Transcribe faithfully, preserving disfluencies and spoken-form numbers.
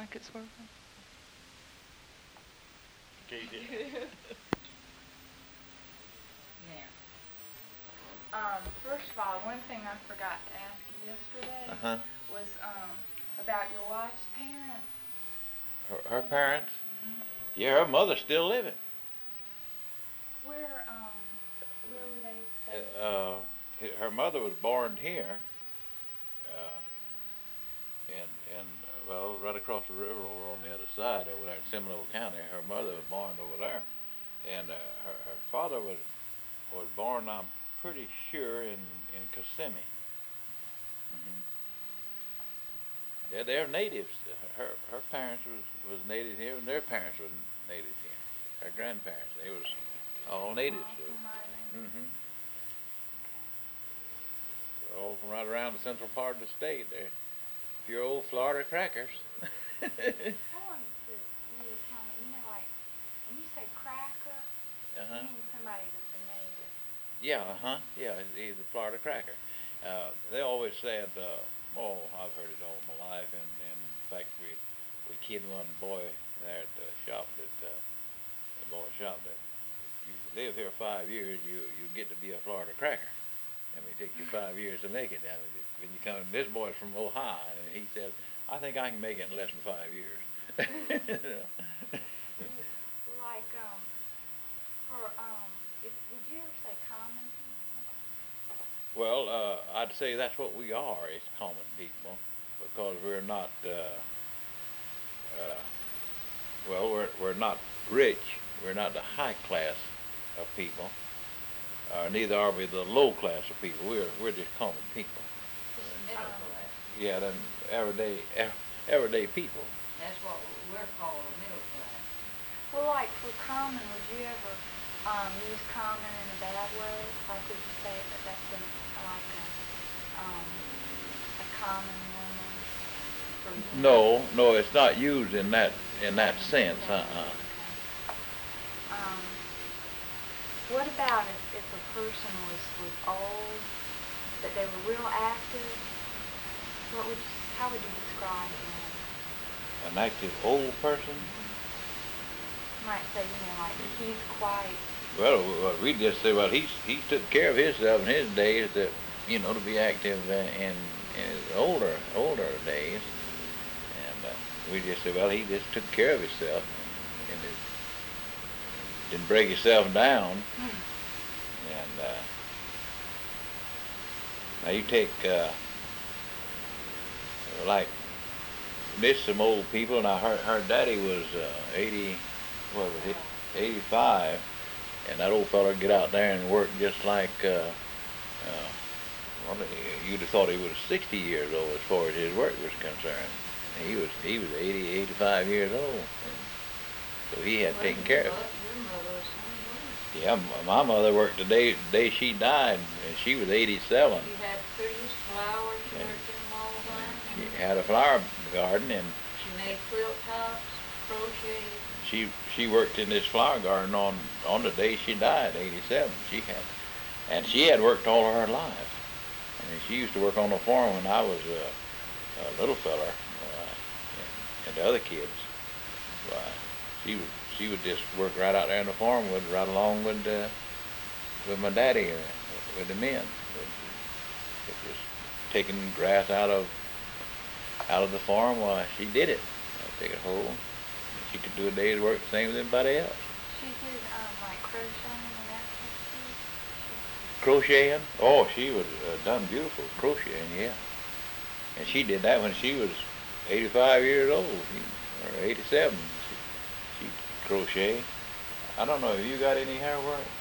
brackets working? Now, um, first of all, one thing I forgot to ask you yesterday Uh-huh. was um, about your wife's parents. Her, her parents? Mm-hmm. Yeah, her mother's still living. Where, um, where were they? they Uh, uh, her mother was born here, uh, in, in, well, right across the river over on the other side over there in Seminole County. Her mother was born over there. And uh, her, her father was was born, I'm pretty sure, in, in Kissimmee. Mm-hmm. Yeah, they're natives. Her her parents was, was native here, and their parents were native here. Her grandparents, they was all natives. All Mm-hmm. All from right around the central part of the state. They're pure old Florida crackers. I wanted to, you to tell me, you know, like, when you say cracker, Uh-huh. you mean somebody that's a native. Yeah, uh-huh. Yeah, he's a Florida cracker. Uh, they always said, uh, oh, I've heard it all my life, and, and in fact, we we kid one boy there at the shop that, uh, the boy shop that you live here five years, you you get to be a Florida cracker. I mean, it takes you five years to make it. I mean, when you come, this boy's from Ohio, and he says, I think I can make it in less than five years. Like, um, for, um, if, would you ever say common people? Well, uh, I'd say that's what we are, is common people, because we're not, uh, uh, well, we're, we're not rich. We're not the high class of people. Uh, neither are we the low class of people. We're we're just common people. Middle class. Yeah, them everyday everyday people. That's what we're called, a middle class. Well, like for common, would you ever um, use common in a bad way? Like, would you say that that's a, like a, um, a common woman? For you? No, no, it's not used in that in that sense. Uh-uh. Um, what about if, if a person was, was old, that they were real active? What would you, how would you describe them? An active old person? You might say, you know, like he's quite. Well, we just say, well, he's he took care of himself in his days, that you know, to be active uh, in, in his older older days, and uh, we just say, well, he just took care of himself, and, and it didn't break himself down. Hmm. And uh, now you take uh, like this, some old people. Now her her daddy was uh, eighty, what was it, eighty-five, and that old fella would get out there and work just like uh, uh, well, you'd have thought he was sixty years old as far as his work was concerned. And he was he was eighty, eighty-five years old, and so he had taken care of it. Yeah, my mother worked the day the day she died, and she was eighty-seven. You had trees, flowers, you worked in them all the time. She had a flower garden, and She made quilt tops, crocheted. she she worked in this flower garden on on the day she died, eighty-seven. She had, and she had worked all of her life. I mean, she used to work on the farm when I was a, a little fella, uh, and, and the other kids. Uh, she would she would just work right out there on the farm with right along with uh, with my daddy, uh, with the men. It was taking grass out of out of the farm while she did it. I'd take a hoe. She could do a day's work the same as anybody else. She did um, like crocheting and that kind of Crocheting? Oh, she was uh, done beautiful crocheting, yeah. And she did that when she was eighty-five years old, or eighty-seven. She, she crocheted. I don't know, have you got any hair work?